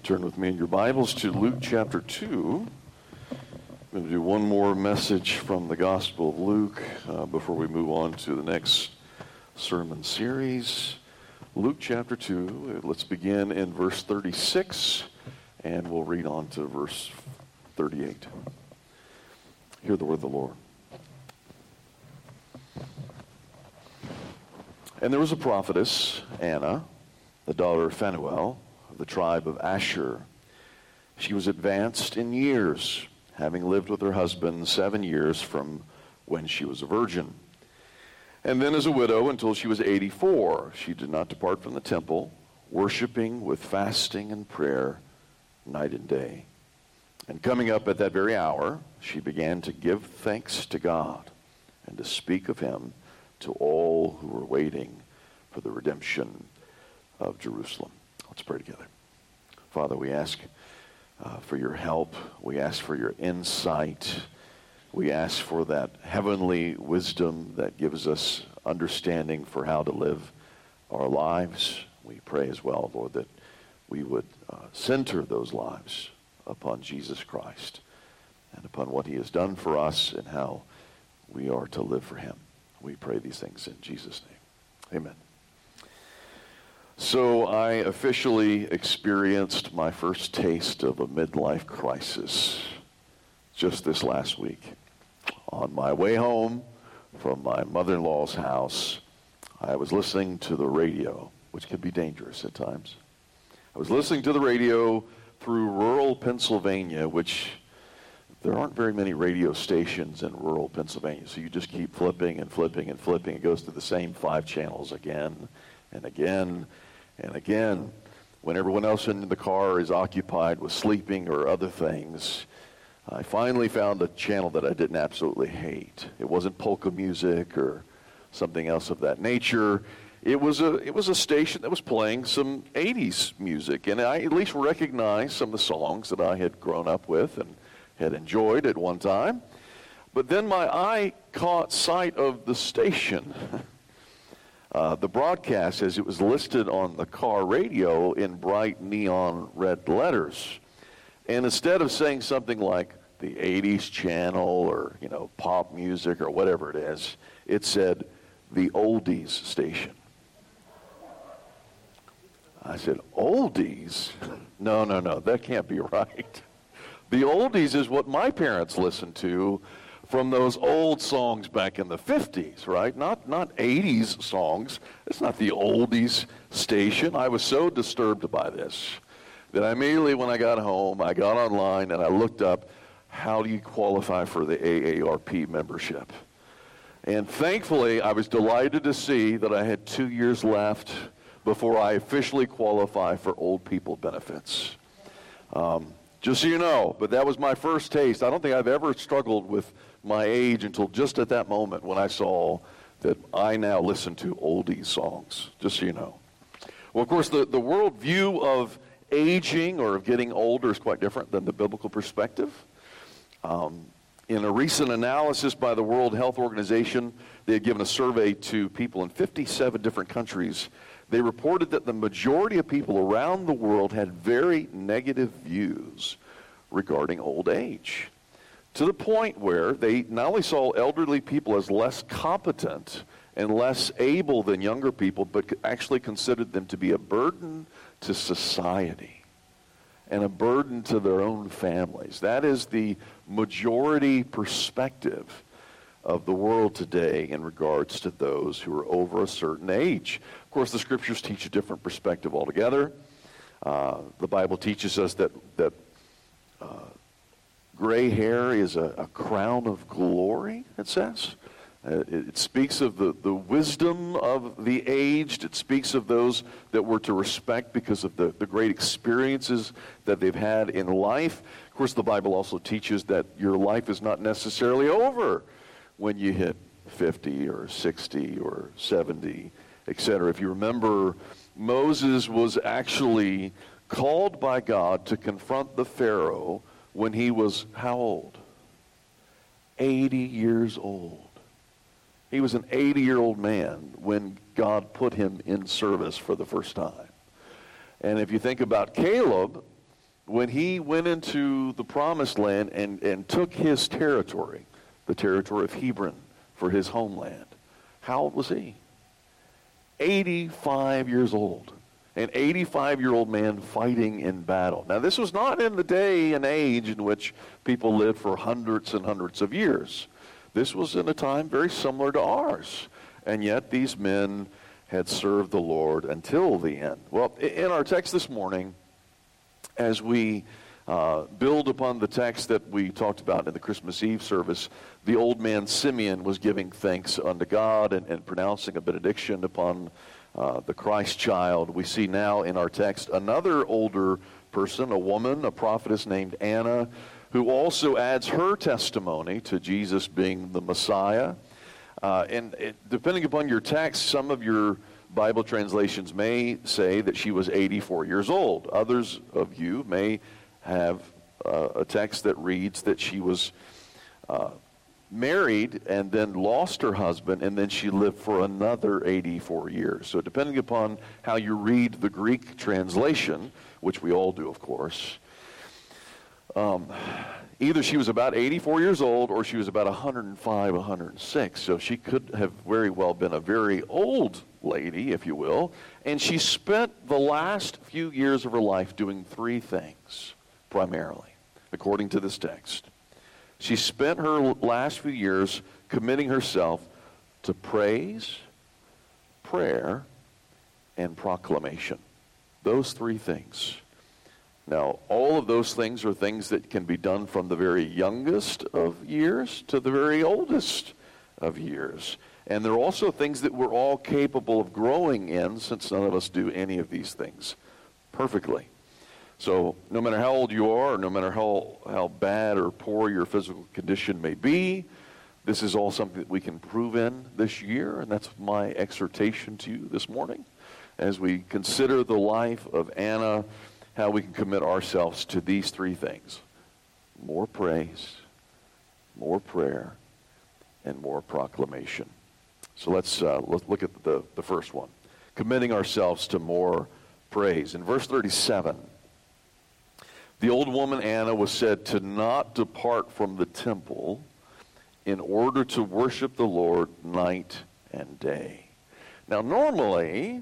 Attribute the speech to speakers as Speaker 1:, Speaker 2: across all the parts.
Speaker 1: Turn with me in your Bibles to Luke chapter 2. I'm going to do one more message from the Gospel of Luke before we move on to the next sermon series. Luke chapter 2, let's begin in verse 36, and we'll read on to verse 38. Hear the word of the Lord. And there was a prophetess, Anna, the daughter of Phanuel, of the tribe of Asher. She was advanced in years, having lived with her husband 7 years from when she was a virgin. And then as a widow until she was 84, she did not depart from the temple, worshiping with fasting and prayer night and day. And coming up at that very hour, she began to give thanks to God and to speak of him to all who were waiting for the redemption of Jerusalem. Let's pray together. Father, we ask for your help. We ask for your insight. We ask for that heavenly wisdom that gives us understanding for how to live our lives. We pray as well, Lord, that we would center those lives upon Jesus Christ and upon what he has done for us and how we are to live for him. We pray these things in Jesus' name. Amen. So I officially experienced my first taste of a midlife crisis just this last week. On my way home from my mother-in-law's house, I was listening to the radio, which can be dangerous at times. I was listening to the radio through rural Pennsylvania, which there aren't very many radio stations in rural Pennsylvania, so you just keep flipping and flipping and flipping. It goes to the same 5 channels again and again and again. When everyone else in the car is occupied with sleeping or other things, I finally found a channel that I didn't absolutely hate. It wasn't polka music or something else of that nature. It was a station that was playing some 80s music, and I at least recognized some of the songs that I had grown up with and had enjoyed at one time. But then my eye caught sight of the station, the broadcast as it was listed on the car radio in bright neon red letters. And instead of saying something like the 80s channel or, pop music or whatever it is, it said the oldies station. I said, oldies? No, that can't be right. The oldies is what my parents listened to from those old songs back in the 50s, right? Not 80s songs. It's not the oldies station. I was so disturbed by this that immediately when I got home, I got online and I looked up, how do you qualify for the AARP membership? And thankfully, I was delighted to see that I had 2 years left before I officially qualify for old people benefits. Just so you know, but that was my first taste. I don't think I've ever struggled with my age until just at that moment when I saw that I now listen to oldies songs, just so you know. Well, of course, the world view of aging or of getting older is quite different than the biblical perspective. In a recent analysis by the World Health Organization, they had given a survey to people in 57 different countries. They reported that the majority of people around the world had very negative views regarding old age, to the point where they not only saw elderly people as less competent and less able than younger people, but actually considered them to be a burden to society and a burden to their own families. That is the majority perspective of the world today in regards to those who are over a certain age. Of course, the scriptures teach a different perspective altogether. The Bible teaches us that gray hair is a crown of glory, it says. It speaks of the wisdom of the aged. It speaks of those that we're to respect because of the great experiences that they've had in life. Of course, the Bible also teaches that your life is not necessarily over when you hit 50 or 60 or 70, etc. If you remember, Moses was actually called by God to confront the Pharaoh when he was how old? 80 years old. He was an 80-year-old man when God put him in service for the first time. And if you think about Caleb, when he went into the promised land and took his territory, the territory of Hebron, for his homeland, how old was he? 85 years old. An 85-year-old man fighting in battle. Now, this was not in the day and age in which people lived for hundreds and hundreds of years. This was in a time very similar to ours. And yet these men had served the Lord until the end. Well, in our text this morning, as we build upon the text that we talked about in the Christmas Eve service, the old man Simeon was giving thanks unto God and pronouncing a benediction upon the Christ child. We see now in our text another older person, a woman, a prophetess named Anna, who also adds her testimony to Jesus being the Messiah. Depending upon your text, some of your Bible translations may say that she was 84 years old. Others of you may have a text that reads that she was married and then lost her husband, and then she lived for another 84 years. So depending upon how you read the Greek translation, which we all do, of course, either she was about 84 years old or she was about 105, 106. So she could have very well been a very old lady, if you will. And she spent the last few years of her life doing three things, primarily, according to this text. She spent her last few years committing herself to praise, prayer, and proclamation. Those three things. Now, all of those things are things that can be done from the very youngest of years to the very oldest of years. And they're also things that we're all capable of growing in, since none of us do any of these things perfectly. So no matter how old you are, or no matter how bad or poor your physical condition may be, this is all something that we can prove in this year, and that's my exhortation to you this morning as we consider the life of Anna, how we can commit ourselves to these three things: more praise, more prayer, and more proclamation. So let's look at the first one, committing ourselves to more praise. In verse 37, the old woman Anna was said to not depart from the temple in order to worship the Lord night and day. Now, normally,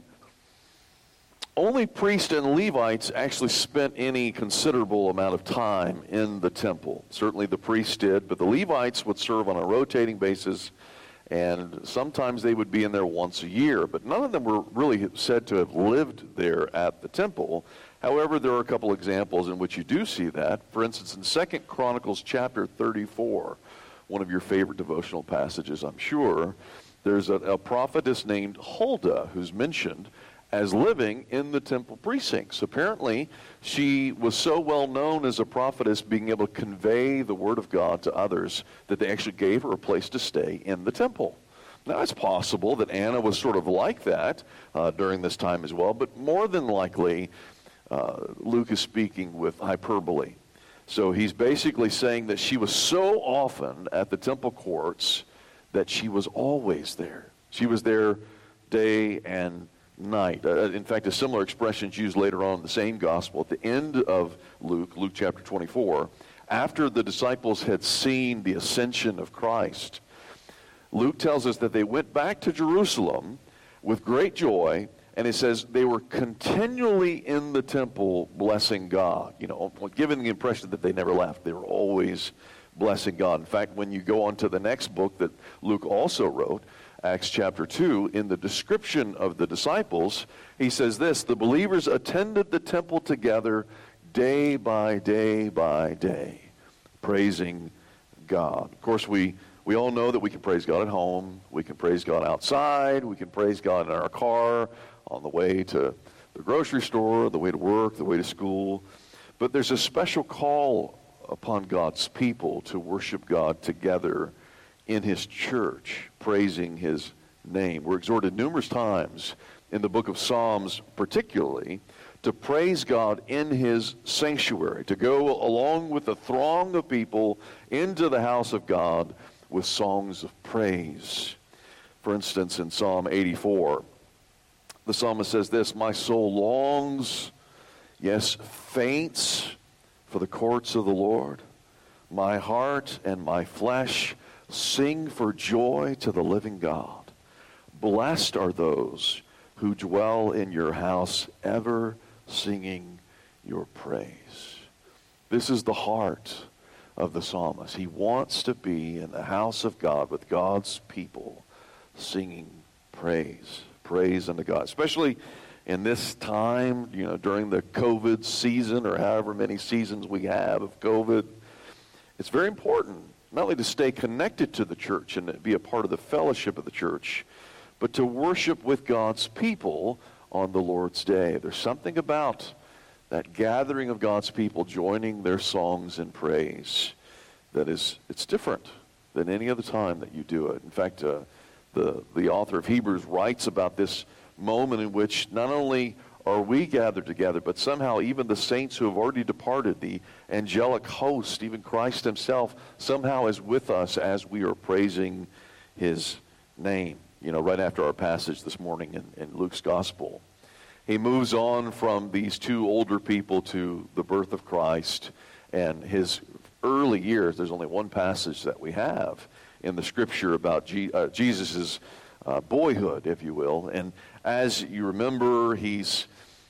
Speaker 1: only priests and Levites actually spent any considerable amount of time in the temple. Certainly the priests did, but the Levites would serve on a rotating basis, and sometimes they would be in there once a year. But none of them were really said to have lived there at the temple. However, there are a couple examples in which you do see that. For instance, in 2 Chronicles chapter 34, one of your favorite devotional passages, I'm sure, there's a prophetess named Huldah who's mentioned as living in the temple precincts. Apparently, she was so well known as a prophetess, being able to convey the word of God to others, that they actually gave her a place to stay in the temple. Now, it's possible that Anna was sort of like that during this time as well, but more than likely, Luke is speaking with hyperbole. So he's basically saying that she was so often at the temple courts that she was always there. She was there day and night. In fact, a similar expression is used later on in the same gospel at the end of Luke chapter 24. After the disciples had seen the ascension of Christ, Luke tells us that they went back to Jerusalem with great joy, and it says they were continually in the temple blessing God, giving the impression that they never left. They were always blessing God. In fact, when you go on to the next book that Luke also wrote, Acts chapter 2, in the description of the disciples, he says this: the believers attended the temple together day by day by day, praising God. Of course, we all know that we can praise God at home, we can praise God outside, we can praise God in our car, on the way to the grocery store, the way to work, the way to school. But there's a special call upon God's people to worship God together in his church, praising his name. We're exhorted numerous times in the book of Psalms particularly to praise God in his sanctuary, to go along with the throng of people into the house of God with songs of praise. For instance, in Psalm 84, the psalmist says this: my soul longs, yes, faints for the courts of the Lord. My heart and my flesh sing for joy to the living God. Blessed are those who dwell in your house, ever singing your praise. This is the heart of the psalmist. He wants to be in the house of God with God's people singing praise unto God. Especially in this time, during the COVID season or however many seasons we have of COVID, it's very important not only to stay connected to the church and be a part of the fellowship of the church, but to worship with God's people on the Lord's Day. There's something about that gathering of God's people joining their songs in praise it's different than any other time that you do it. In fact, the author of Hebrews writes about this moment in which not only are we gathered together, but somehow even the saints who have already departed, the angelic host, even Christ himself, somehow is with us as we are praising his name. Right after our passage this morning in Luke's gospel. He moves on from these two older people to the birth of Christ and his early years. There's only one passage that we have in the scripture about Jesus' boyhood, if you will. And as you remember, he's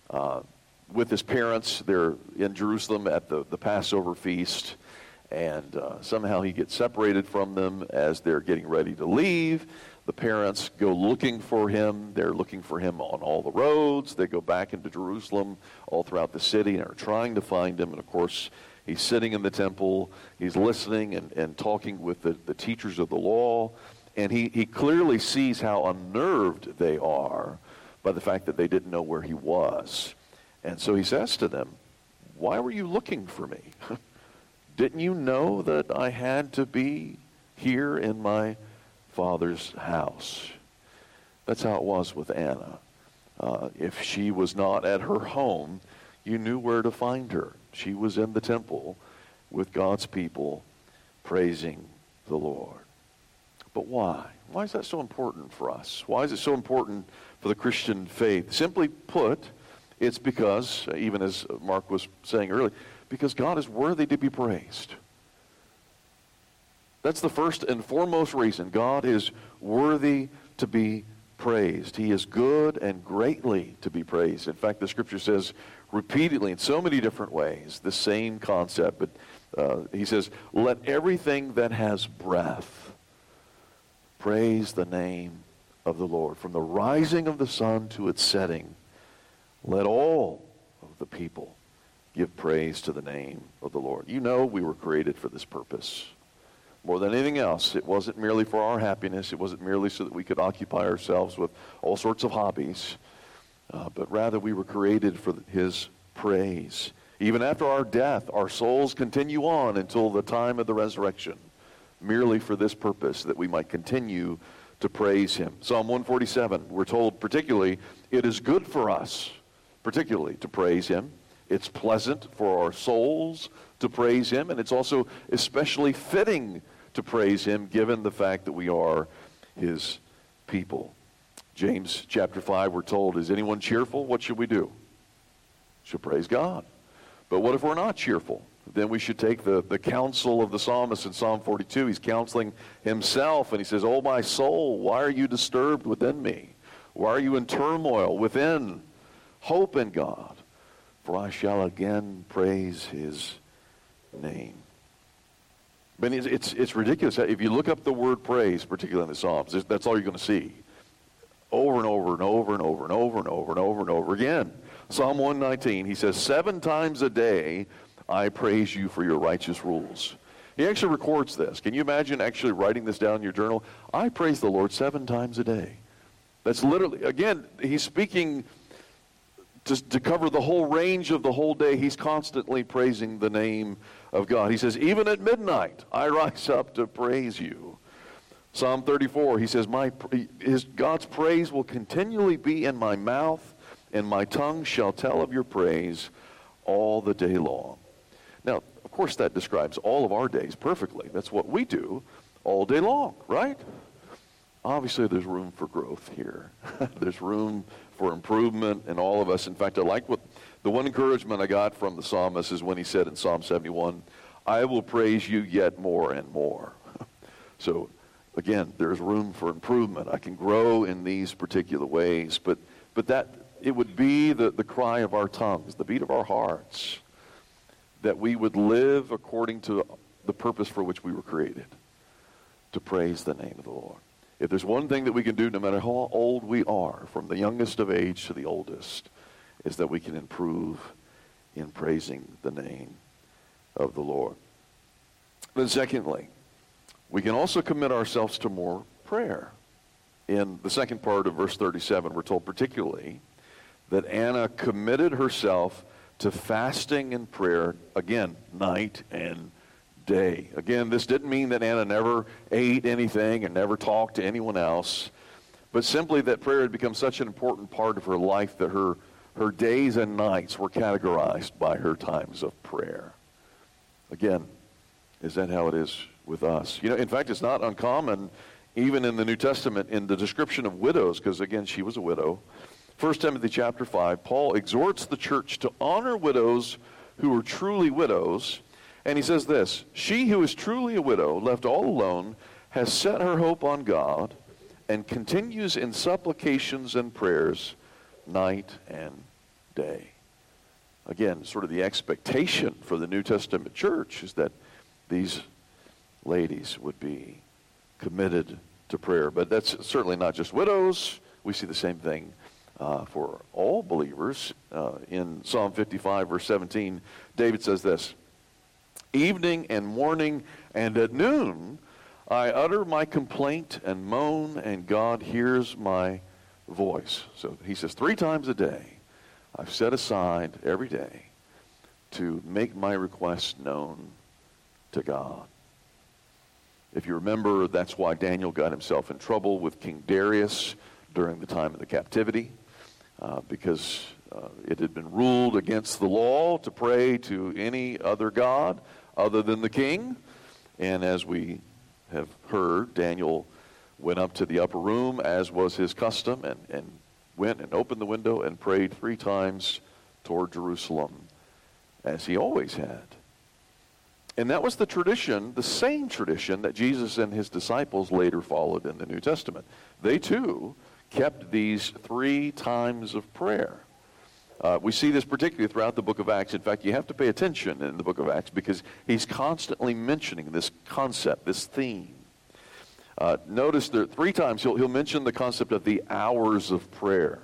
Speaker 1: with his parents. They're in Jerusalem at the Passover feast. And somehow he gets separated from them as they're getting ready to leave. The parents go looking for him. They're looking for him on all the roads. They go back into Jerusalem, all throughout the city, and are trying to find him. And, of course, he's sitting in the temple. He's listening and talking with the teachers of the law. And he clearly sees how unnerved they are by the fact that they didn't know where he was. And so he says to them, "Why were you looking for me? Didn't you know that I had to be here in my Father's house?" That's how it was with Anna. If she was not at her home, you knew where to find her. She was in the temple with God's people praising the Lord. But why? Why is that so important for us? Why is it so important for the Christian faith? Simply put, it's because, even as Mark was saying earlier, because God is worthy to be praised. That's the first and foremost reason. God is worthy to be praised. He is good and greatly to be praised. In fact, the scripture says repeatedly in so many different ways the same concept. But he says, "Let everything that has breath praise the name of the Lord. From the rising of the sun to its setting, let all of the people give praise to the name of the Lord." We were created for this purpose. More than anything else, it wasn't merely for our happiness. It wasn't merely so that we could occupy ourselves with all sorts of hobbies. But rather we were created for his praise. Even after our death, our souls continue on until the time of the resurrection, merely for this purpose, that we might continue to praise him. Psalm 147, we're told particularly, it is good for us, particularly, to praise him. It's pleasant for our souls to praise him, and it's also especially fitting to praise him, given the fact that we are his people. James chapter 5, we're told, is anyone cheerful? What should we do? Should praise God. But what if we're not cheerful? Then we should take the counsel of the psalmist in Psalm 42. He's counseling himself, and he says, "Oh, my soul, why are you disturbed within me? Why are you in turmoil within? Hope in God, for I shall again praise his name." But it's ridiculous. If you look up the word praise, particularly in the Psalms, that's all you're going to see. Over and over and over and over and over and over and over and over again. Psalm 119, he says, 7 times a day I praise you for your righteous rules. He actually records this. Can you imagine actually writing this down in your journal? I praise the Lord 7 times a day. That's literally, again, he's speaking to cover the whole range of the whole day. He's constantly praising the name of God. He says, even at midnight, I rise up to praise you. Psalm 34, he says, God's praise will continually be in my mouth, and my tongue shall tell of your praise all the day long. Now, of course, that describes all of our days perfectly. That's what we do all day long, right? Obviously, there's room for growth here. There's room for improvement in all of us. In fact, I like what The one encouragement I got from the psalmist is when he said in Psalm 71, I will praise you yet more and more. So, again, there's room for improvement. I can grow in these particular ways, but that it would be the cry of our tongues, the beat of our hearts, that we would live according to the purpose for which we were created, to praise the name of the Lord. If there's one thing that we can do, no matter how old we are, from the youngest of age to the oldest, is that we can improve in praising the name of the Lord. Then secondly, we can also commit ourselves to more prayer. In the second part of verse 37, we're told particularly that Anna committed herself to fasting and prayer, again, night and day. Again, this didn't mean that Anna never ate anything and never talked to anyone else, but simply that prayer had become such an important part of her life that her days and nights were categorized by her times of prayer. Again, is that how it is with us? You know, in fact, it's not uncommon, even in the New Testament, in the description of widows, because again, she was a widow. 1 Timothy chapter 5, Paul exhorts the church to honor widows who are truly widows. And he says this, she who is truly a widow, left all alone, has set her hope on God and continues in supplications and prayers night and day. Again, sort of the expectation for the New Testament church is that these ladies would be committed to prayer. But that's certainly not just widows. We see the same thing for all believers. In Psalm 55, verse 17, David says this, evening and morning and at noon, I utter my complaint and moan, and God hears my voice. So he says 3 times a day, I've set aside every day to make my requests known to God. If you remember, that's why Daniel got himself in trouble with King Darius during the time of the captivity, because it had been ruled against the law to pray to any other god other than the king. And as we have heard, Daniel went up to the upper room, as was his custom, and went and opened the window and prayed 3 times toward Jerusalem, as he always had. And that was the tradition, the same tradition that Jesus and his disciples later followed in the New Testament. They too kept these 3 times of prayer. We see this particularly throughout the book of Acts. In fact, you have to pay attention in the book of Acts because he's constantly mentioning this concept, this theme. Notice that 3 times he'll mention the concept of the hours of prayer.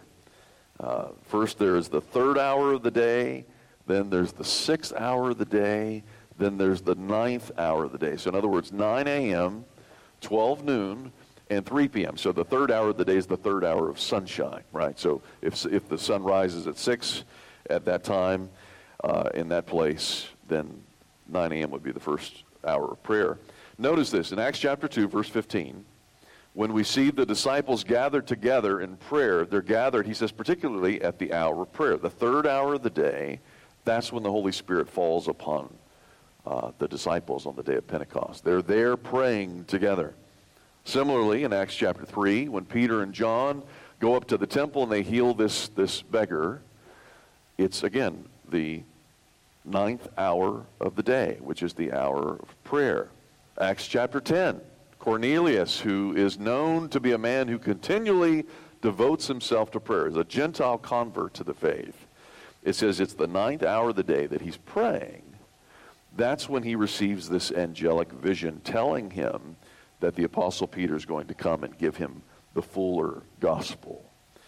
Speaker 1: First there is the 3rd hour of the day, then there's the 6th hour of the day, then there's the 9th hour of the day. So in other words, 9 a.m., 12 noon, and 3 p.m. So the 3rd hour of the day is the 3rd hour of sunshine, right? So if the sun rises at 6 at that time in that place, then 9 a.m. would be the 1st hour of prayer. Notice this, in Acts chapter 2, verse 15, when we see the disciples gathered together in prayer, they're gathered, he says, particularly at the hour of prayer. The 3rd hour of the day, that's when the Holy Spirit falls upon the disciples on the day of Pentecost. They're there praying together. Similarly, in Acts chapter 3, when Peter and John go up to the temple and they heal this beggar, it's, again, the 9th hour of the day, which is the hour of prayer. Acts chapter 10, Cornelius, who is known to be a man who continually devotes himself to prayer, is a Gentile convert to the faith. It says it's the 9th hour of the day that he's praying. That's when he receives this angelic vision telling him that the Apostle Peter is going to come and give him the fuller gospel.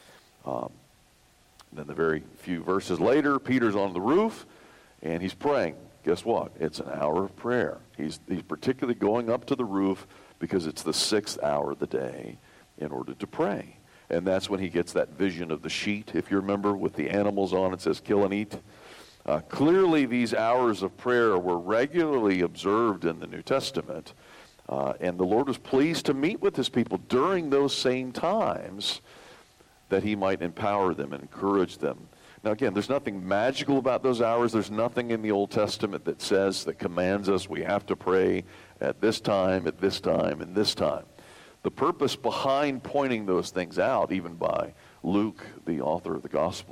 Speaker 1: Then the very few verses later, Peter's on the roof, and he's praying. Guess what? It's an hour of prayer. He's particularly going up to the roof because it's the 6th hour of the day in order to pray. And that's when he gets that vision of the sheet, if you remember, with the animals on it, says kill and eat. Clearly, these hours of prayer were regularly observed in the New Testament. And the Lord was pleased to meet with his people during those same times that he might empower them and encourage them. Now, again, there's nothing magical about those hours. There's nothing in the Old Testament that commands us we have to pray at this time, at this time, and this time. The purpose behind pointing those things out, even by Luke, the author of the gospel,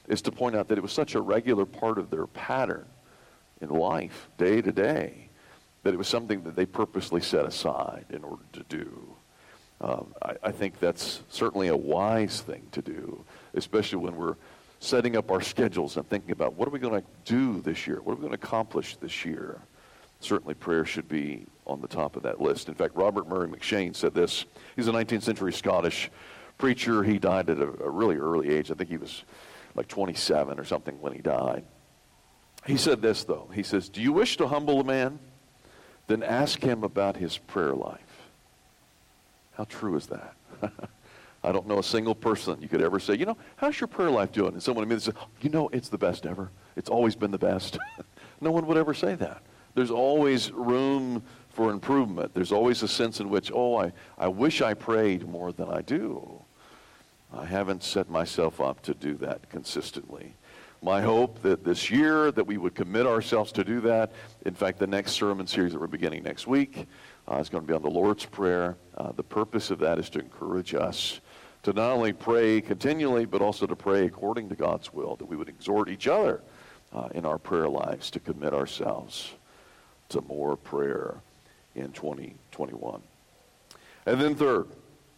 Speaker 1: is to point out that it was such a regular part of their pattern in life, day to day, that it was something that they purposely set aside in order to do. I think that's certainly a wise thing to do, especially when we're setting up our schedules and thinking about what are we going to do this year? What are we going to accomplish this year? Certainly prayer should be on the top of that list. In fact, Robert Murray McCheyne said this. He's a 19th century Scottish preacher. He died at a really early age. I think he was like 27 or something when he died. He said this, though. He says, "Do you wish to humble a man? Then ask him about his prayer life." How true is that? I don't know a single person you could ever say, how's your prayer life doing? And someone immediately says, it's the best ever. It's always been the best. No one would ever say that. There's always room for improvement. There's always a sense in which, I wish I prayed more than I do. I haven't set myself up to do that consistently. My hope that this year that we would commit ourselves to do that. In fact, the next sermon series that we're beginning next week is going to be on the Lord's Prayer. The purpose of that is to encourage us to not only pray continually, but also to pray according to God's will, that we would exhort each other in our prayer lives to commit ourselves to more prayer in 2021. And then third,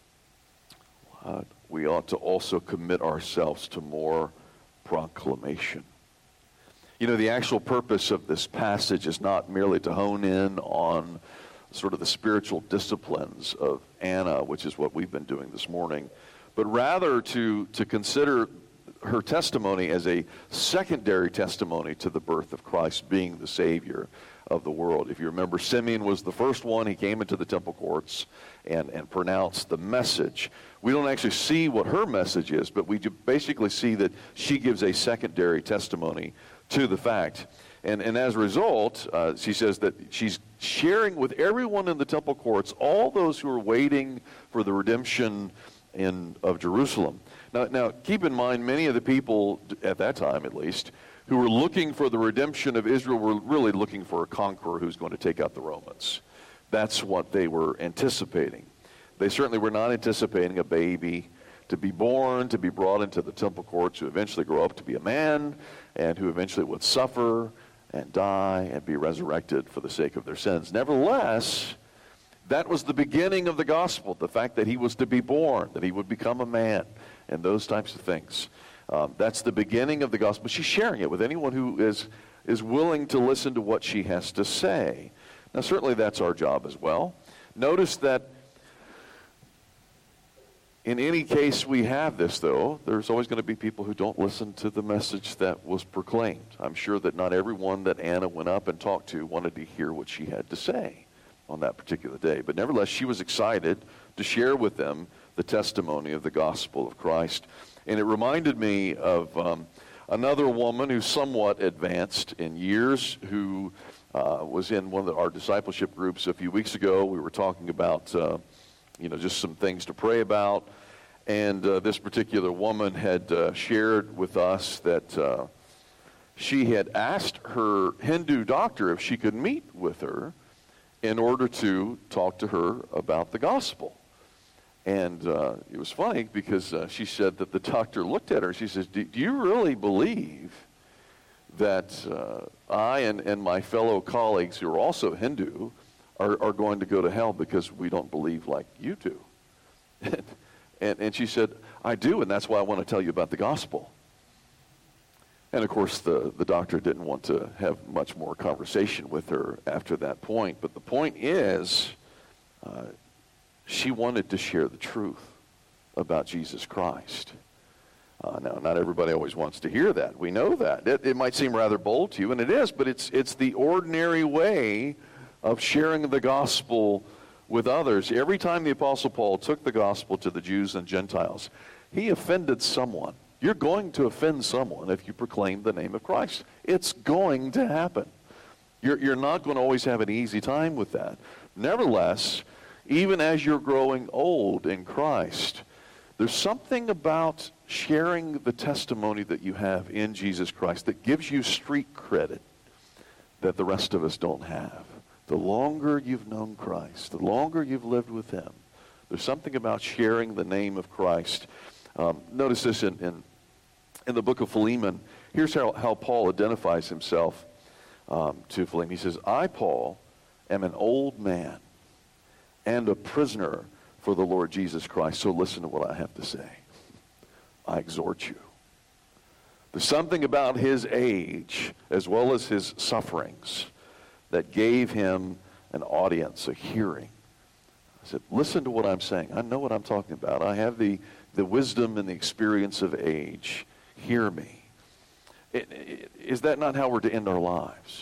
Speaker 1: we ought to also commit ourselves to more proclamation. The actual purpose of this passage is not merely to hone in on sort of the spiritual disciplines of Anna, which is what we've been doing this morning, but rather to consider her testimony as a secondary testimony to the birth of Christ being the Savior of the world. If you remember, Simeon was the first one. He came into the temple courts and pronounced the message. We don't actually see what her message is, but we basically see that she gives a secondary testimony to the fact. And as a result, she says that she's sharing with everyone in the temple courts, all those who are waiting for the redemption of Jerusalem. Now, keep in mind, many of the people, at that time at least, who were looking for the redemption of Israel were really looking for a conqueror who's going to take out the Romans. That's what they were anticipating. They certainly were not anticipating a baby to be born, to be brought into the temple courts, who eventually grow up to be a man, and who eventually would suffer and die and be resurrected for the sake of their sins. Nevertheless, that was the beginning of the gospel, the fact that he was to be born, that he would become a man, and those types of things. That's the beginning of the gospel. She's sharing it with anyone who is willing to listen to what she has to say. Now, certainly that's our job as well. Notice that in any case we have this, though, there's always going to be people who don't listen to the message that was proclaimed. I'm sure that not everyone that Anna went up and talked to wanted to hear what she had to say on that particular day. But nevertheless, she was excited to share with them the testimony of the gospel of Christ. And it reminded me of another woman who's somewhat advanced in years, who was in one of our discipleship groups a few weeks ago. We were talking about just some things to pray about. And this particular woman had shared with us that she had asked her Hindu doctor if she could meet with her in order to talk to her about the gospel. And it was funny because she said that the doctor looked at her and she says, do you really believe that I and my fellow colleagues who are also Hindu are going to go to hell because we don't believe like you do? And she said, I do, and that's why I want to tell you about the gospel. And of course, the doctor didn't want to have much more conversation with her after that point. But the point is, she wanted to share the truth about Jesus Christ. Now, not everybody always wants to hear that. We know that. It might seem rather bold to you, and it is, but it's the ordinary way of sharing the gospel with others. Every time the Apostle Paul took the gospel to the Jews and Gentiles, he offended someone. You're going to offend someone if you proclaim the name of Christ. It's going to happen. You're not going to always have an easy time with that. Nevertheless, even as you're growing old in Christ, there's something about sharing the testimony that you have in Jesus Christ that gives you street credit that the rest of us don't have. The longer you've known Christ, the longer you've lived with him, there's something about sharing the name of Christ. Notice this in In the book of Philemon, here's how Paul identifies himself to Philemon. He says, I, Paul, am an old man and a prisoner for the Lord Jesus Christ. So listen to what I have to say. I exhort you. There's something about his age, as well as his sufferings, that gave him an audience, a hearing. I said, listen to what I'm saying. I know what I'm talking about. I have the wisdom and the experience of age. Hear me. Is that not how we're to end our lives?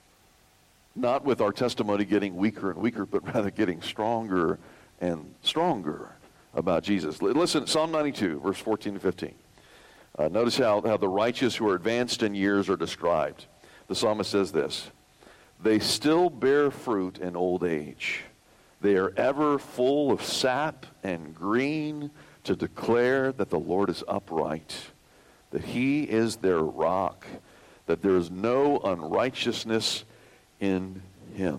Speaker 1: Not with our testimony getting weaker and weaker, but rather getting stronger and stronger about Jesus. Listen, Psalm 92, verse 14 to 15. Notice how the righteous who are advanced in years are described. The psalmist says this, they still bear fruit in old age. They are ever full of sap and green to declare that the Lord is upright, that he is their rock, that there is no unrighteousness in him.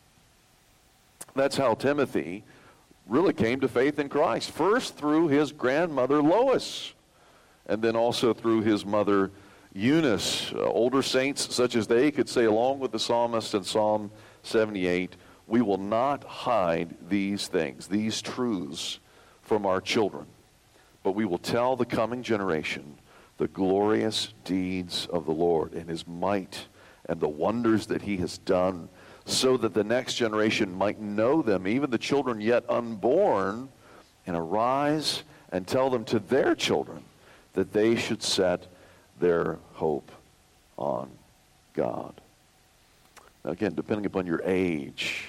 Speaker 1: That's how Timothy really came to faith in Christ. First through his grandmother Lois, and then also through his mother Eunice. Older saints such as they could say along with the psalmist in Psalm 78, we will not hide these things, these truths from our children, but we will tell the coming generation the glorious deeds of the Lord and his might and the wonders that he has done, so that the next generation might know them, even the children yet unborn, and arise and tell them to their children that they should set their hope on God. Now again, depending upon your age,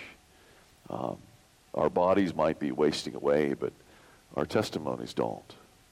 Speaker 1: our bodies might be wasting away, but our testimonies don't.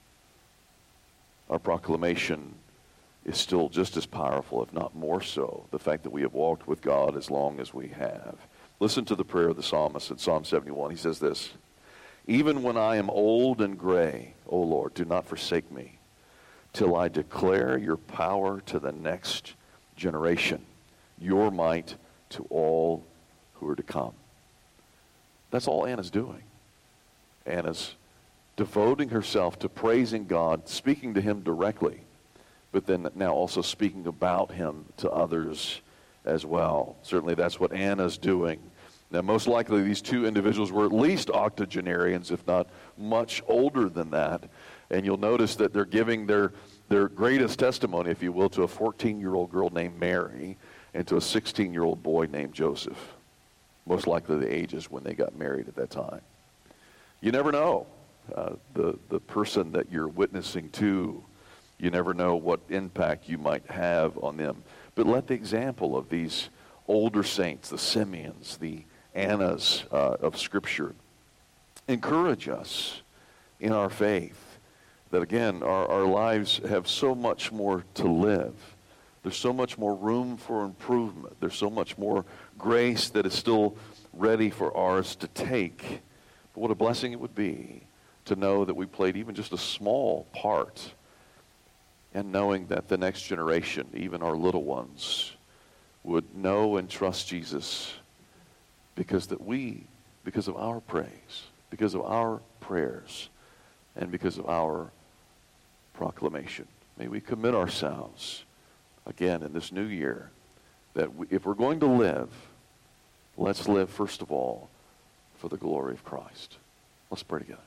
Speaker 1: Our proclamation is still just as powerful, if not more so, the fact that we have walked with God as long as we have. Listen to the prayer of the psalmist in Psalm 71. He says this, even when I am old and gray, O Lord, do not forsake me, till I declare your power to the next generation, your might to all who are to come. That's all Anna's doing. Anna's devoting herself to praising God, speaking to him directly, but then now also speaking about him to others as well. Certainly that's what Anna's doing. Now most likely these two individuals were at least octogenarians, if not much older than that. And you'll notice that they're giving their greatest testimony, if you will, to a 14-year-old girl named Mary and to a 16-year-old boy named Joseph. Most likely the ages when they got married at that time. You never know. The person that you're witnessing to, you never know what impact you might have on them. But let the example of these older saints, the Simeons, the Annas of Scripture, encourage us in our faith that, again, our lives have so much more to live. There's so much more room for improvement. There's so much more grace that is still ready for ours to take. But what a blessing it would be to know that we played even just a small part, and knowing that the next generation, even our little ones, would know and trust Jesus because of our praise, because of our prayers, and because of our proclamation. May we commit ourselves again in this new year that if we're going to live, let's live first of all for the glory of Christ. Let's pray together.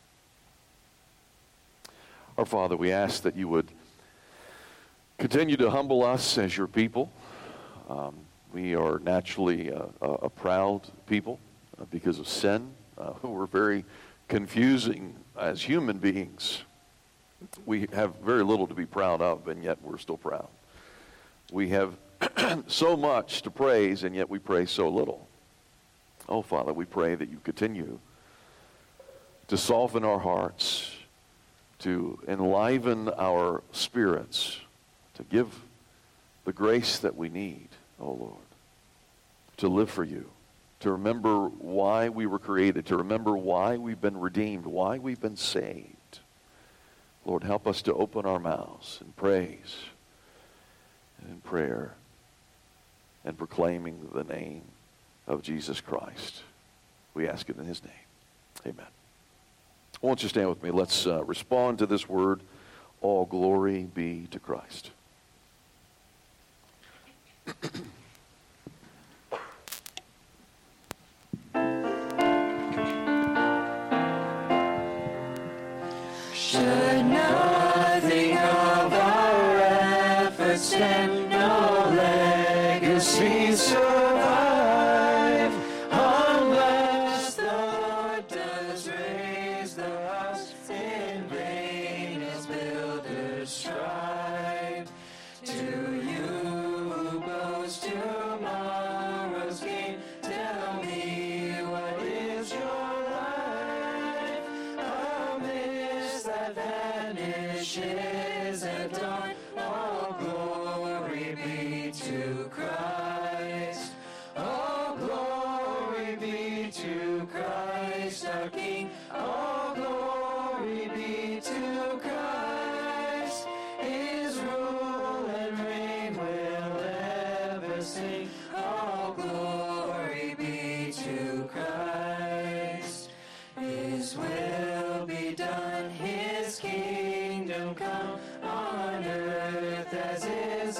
Speaker 1: Our Father, we ask that you would continue to humble us as your people. We are naturally a proud people because of sin. We're very confusing as human beings. We have very little to be proud of, and yet we're still proud. We have so much to praise, and yet we praise so little. Oh, Father, we pray that you continue to soften our hearts, to enliven our spirits, to give the grace that we need, oh Lord, to live for you, to remember why we were created, to remember why we've been redeemed, why we've been saved. Lord, help us to open our mouths in praise and in prayer and proclaiming the name of Jesus Christ. We ask it in his name. Amen. Won't you stand with me? Let's respond to this word All glory be to Christ.
Speaker 2: Should nothing of our efforts and no legacy survive, unless the Lord does raise the house, in vain as builders strive. To you who boast tomorrow's gain, tell me what is your life? A mist that vanishes at dawn. All glory be to Christ. All glory be to Christ our King. All glory be to Christ. His rule and reign will ever sing. All glory be to Christ. His will be done, his kingdom come, on earth as is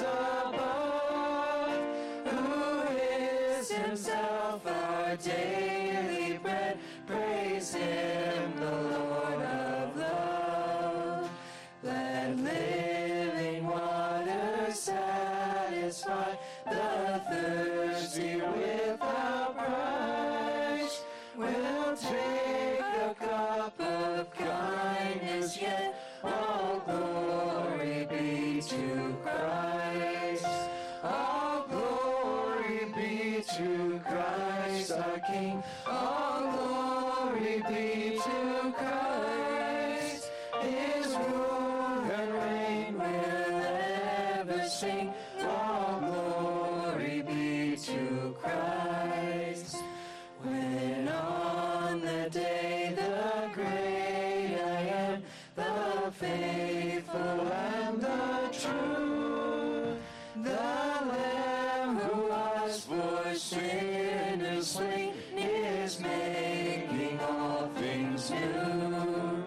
Speaker 2: above. Who is himself our daily bread? Praise him, the Lord of love. Let living water satisfy the thirsty without price. We'll take the cup of kindness, yet all glory be to Christ. All glory be to Christ our King. All glory be to Christ. His rule and reign will ever sing. All glory be to Christ. When on the day the great I am, the faithful and the true, the Lamb who was for sinners slain is making all things new.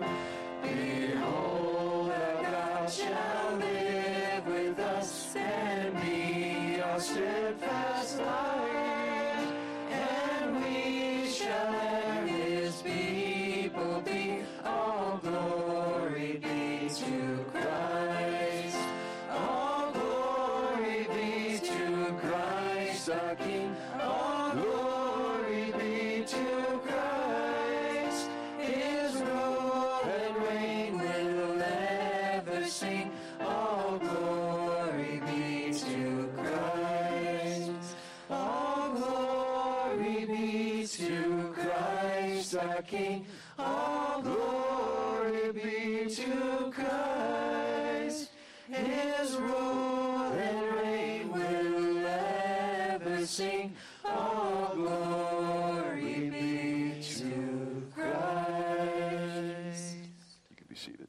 Speaker 2: Behold, our God shall live with us and be our steadfast light, and we shall let his people be. All glory be to Christ. All glory be to Christ our King. All glory be to Christ. His rule and reign will ever sing. All glory be to Christ. All glory be to Christ our King. All glory be to Christ. His rule and reign will ever sing. All glory be to Christ.
Speaker 1: You can be seated.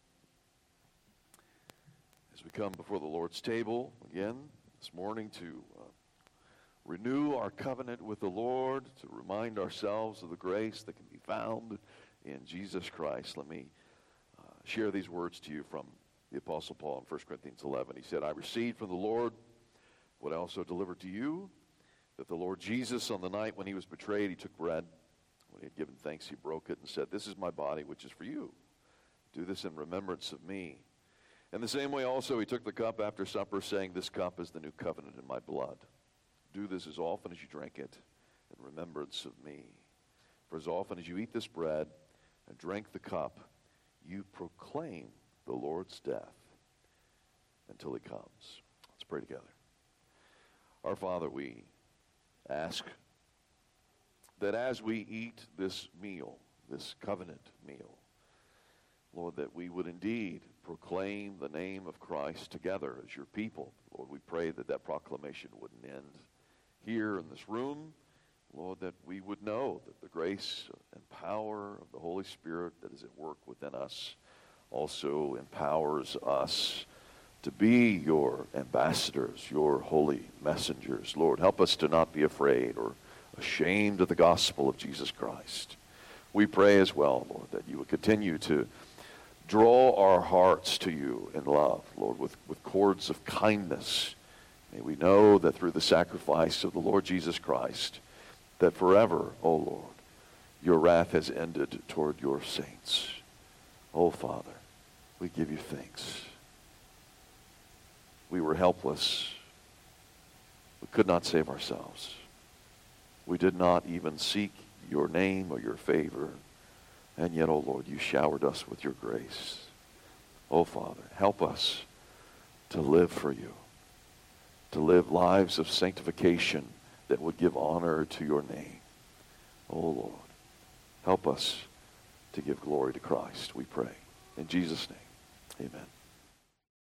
Speaker 1: As we come before the Lord's table again this morning to renew our covenant with the Lord, to remind ourselves of the grace that can be found in Jesus Christ, let me share these words to you from the Apostle Paul in 1 Corinthians 11. He said, I received from the Lord what I also delivered to you, that the Lord Jesus, on the night when he was betrayed, he took bread. When he had given thanks, he broke it and said, this is my body, which is for you. Do this in remembrance of me. In the same way also he took the cup after supper, saying, this cup is the new covenant in my blood. Do this as often as you drink it in remembrance of me. For as often as you eat this bread and drink the cup, you proclaim the Lord's death until he comes. Let's pray together. Our Father, we ask that as we eat this meal, this covenant meal, Lord, that we would indeed proclaim the name of Christ together as your people. Lord, we pray that that proclamation wouldn't end here in this room. Lord, that we would know that the grace and power of the Holy Spirit that is at work within us also empowers us to be your ambassadors, your holy messengers. Lord, help us to not be afraid or ashamed of the gospel of Jesus Christ. We pray as well, Lord, that you would continue to Draw our hearts to you in love, Lord, with cords of kindness. May we know that through the sacrifice of the Lord Jesus Christ, that forever, O Lord, your wrath has ended toward your saints. Oh, Father, we give you thanks. We were helpless. We could not save ourselves. We did not even seek your name or your favor. And yet, oh Lord, you showered us with your grace. Oh, Father, help us to live for you, to live lives of sanctification that would give honor to your name. Oh, Lord, help us to give glory to Christ, we pray. In Jesus' name, amen.